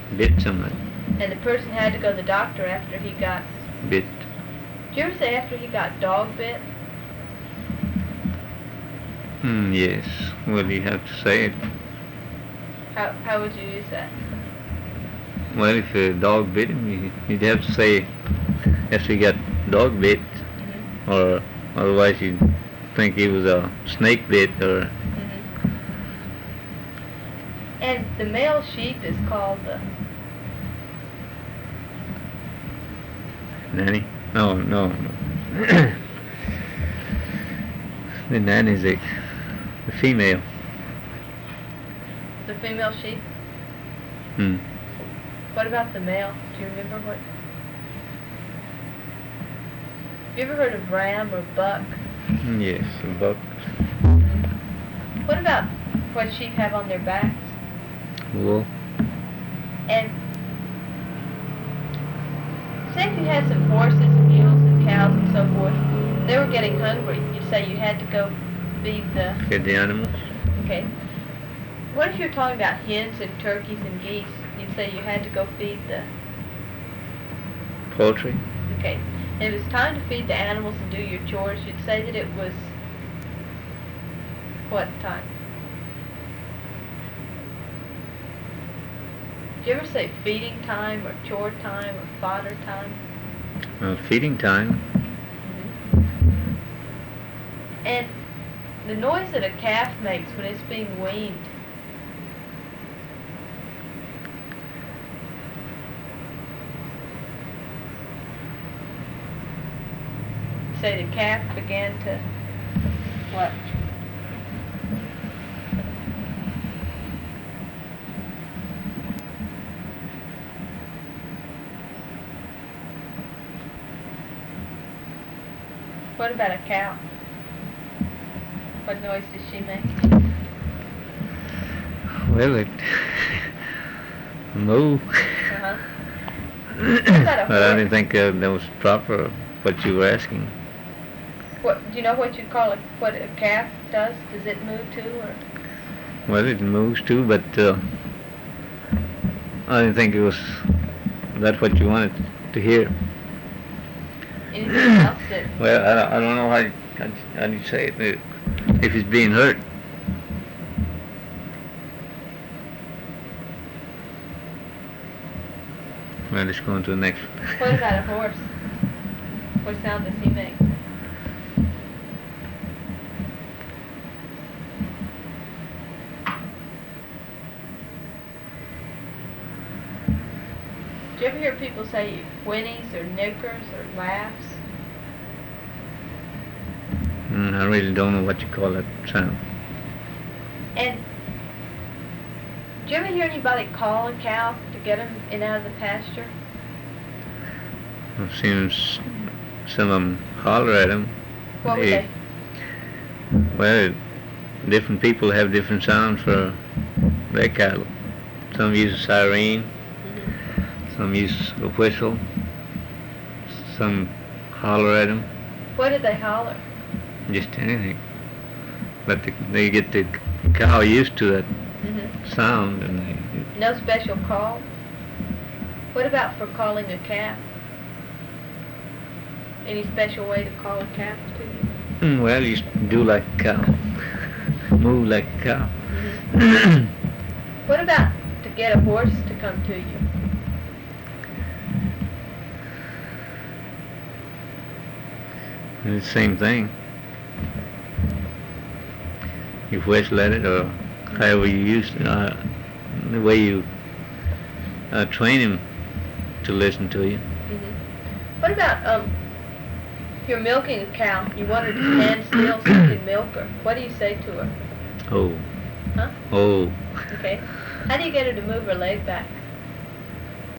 Bit somebody. And the person had to go to the doctor after he got... Bit. Did you ever say after he got dog bit? Yes. Well, you have to say it. How would you use that? Well, if a dog bit him, you'd have to say after he got dog bit, or otherwise you'd think he was a snake bit, or... And the male sheep is called the... Nanny? No. The nanny's the female. The female sheep? What about the male? Do you remember what? Have you ever heard of ram or buck? Yes, a buck. What about what sheep have on their backs? Wool. And say if you had some horses and mules and cows and so forth, they were getting hungry. You'd say you had to go feed the... Feed the animals. Okay. What if you're talking about hens and turkeys and geese? You'd say you had to go feed the... Poultry. Okay. And if it was time to feed the animals and do your chores, you'd say that it was... what time? Do you ever say feeding time or chore time or fodder time? Feeding time. And the noise that a calf makes when it's being weaned. Say the calf began to what? What about a cow? What noise does she make? Well, it moo. But I didn't think that was proper what you were asking. What do you know what you call it? What a calf does? Does it moo too, or? Well, it moves too, but I didn't think it was that what you wanted to hear. Anything else that? Well, I don't know how you say it. If it's being hurt. Well, let's go on to the next one. What about a horse? What sound does he make? Do you ever hear people say whinnies or nickers or laughs? I really don't know what you call that sound. And do you ever hear anybody call a cow to get them in out of the pasture? I've seen some of them holler at them. What would they? Well, different people have different sounds for their cattle. Some use a siren, some use a whistle, some holler at them. What do they holler? Just anything. But they get the cow used to that sound, and they... No special call? What about for calling a calf? Any special way to call a calf to you? Well, you do like a cow. Move like a cow. What about to get a horse to come to you? It's the same thing. You whistle at it, or however you use it, the way you train him to listen to you. What about if you're milking a cow, you want her to stand still so you can milk her? What do you say to her? Oh. Huh? Oh. Okay. How do you get her to move her leg back?